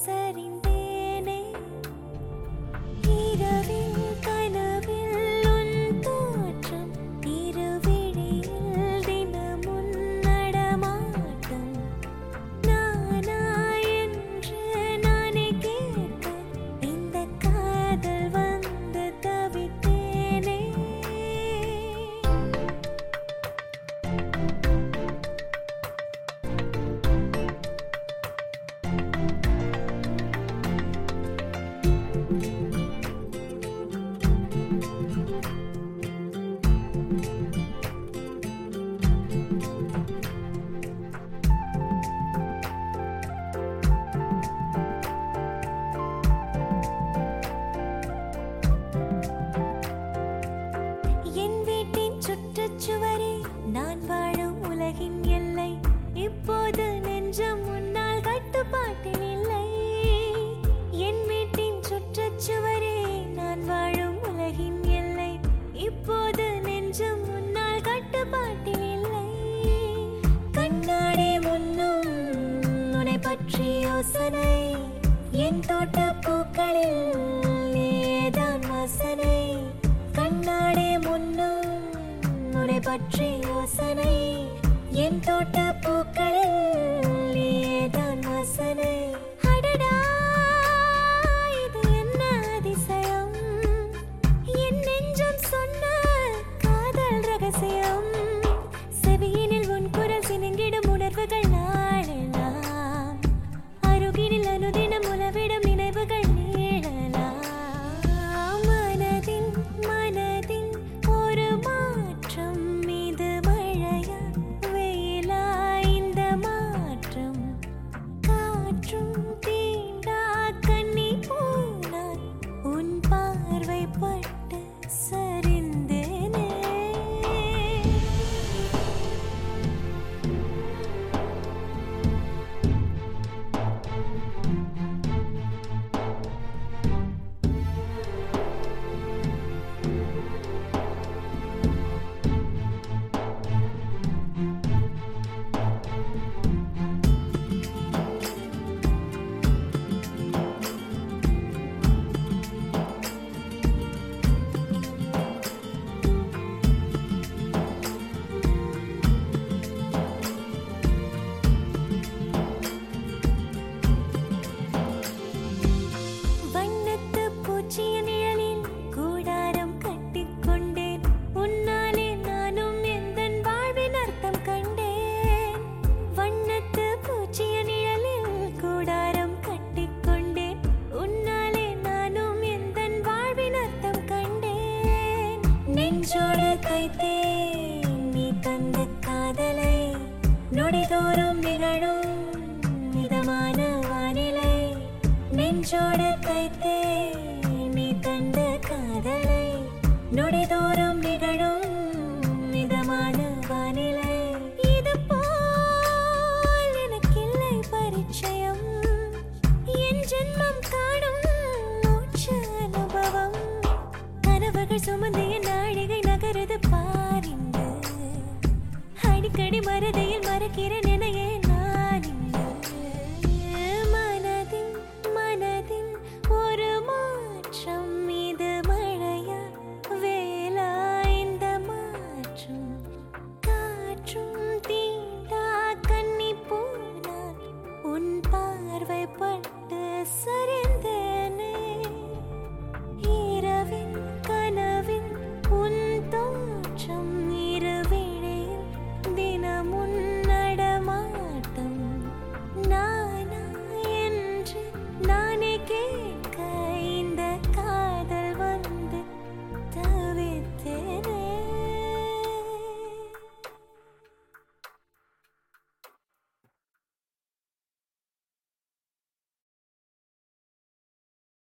சரிந்தேனே இரவில் கனவில் உன் தோற்றம் இருவிழியில் தினமுன் நடமாட்டம் நானா என்று நானே கேட்க இந்த காதல் வந்து தவித்தேனே என் வீட்டின் சுற்றுச்சுவரே நான் வாழும் உலகின் எல்லை இப்போது நெஞ்சம் முன்னால் கட்டுப்பாட்டில் இல்லை என் வீட்டின் சுற்றுச்சுவரே நான் வாழும் உலகின் எல்லை இப்போது நெஞ்சம் முன்னால் கட்டுப்பாட்டில் இல்லை கண்ணாடி முன்னும் உன்னை பற்றி யோசனை என் தோட்ட பூக்களில் நீதான் வாசனை கண்ணாடி முன்னும் உன்னை பற்றி யோசனை என் தோட்ட பூக்களில் நீதான் வாசனை அடடா இது என்ன அதிசயம் என் நெஞ்சம் சொன்ன காதல் ரகசியம் செவியினில் உன் குரல் சினுங்கிடும் உணர்வுகள் நாளெல்லாம் அருகினில் அனுதினம் உலவிடும் நினைவுகள் நீளலாம் மனதில் ஒரு மாற்றம் இது மழையா வெயிலா இந்த மாற்றம் காற்றும் தீண்டா கண்ணி போனான் உன் பார்வை பட்டு சரிந்தேனே வண்ணத்து பூச்சிய நிழலில் கூடாரம் கட்டிக்கொண்டேன் உன்னாலே நானும் எந்தன் வாழ்வின் அர்த்தம் கண்டேன் வண்ணத்து பூச்சிய நிழலில் கூடாரம் கட்டிக்கொண்டேன் உன்னாலே நானும் எந்தன் வாழ்வின் அர்த்தம் கண்டேன் நெஞ்சோடு தைத்தேன் நீ தந்த காதலை நொடிதோறும் நிகழும் மிதமான வானிலை நெஞ்சோடு தைத்தே நீ தந்த காதலை நொடிதோறும் நிகழும் மிதமான வானிலை இது போல் எனக்கில்லை பரிச்சயம் என் ஜென்மம் காணும் மூச்சு அனுபவம் கனவுகள் சுமந்து என் நாழிகை நகருது பாரிந்து அடிக்கடி மறதியில் மறக்கிறேன் எனையே நான் மனதில் ஒரு மாற்றம் இது மழையா வேலா இந்த மாற்றம் காற்றும் தீண்டா கண்ணி போனான் உன் பார்வை பட்டு சரிந்த